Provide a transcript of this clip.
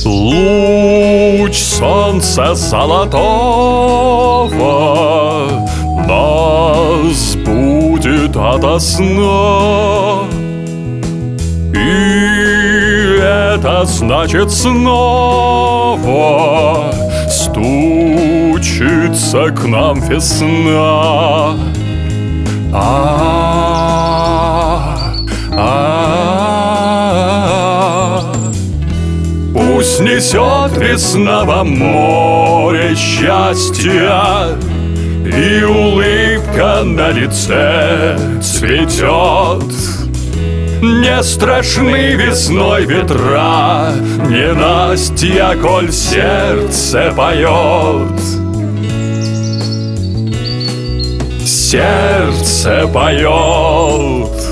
Луч солнца золотого нас будет ото сна, и это значит снова стучится к нам весна. Пусть несет весна во море счастья, и улыбка на лице цветет. Не страшны весной ветра, ненастья, коль сердце поет. Сердце поет.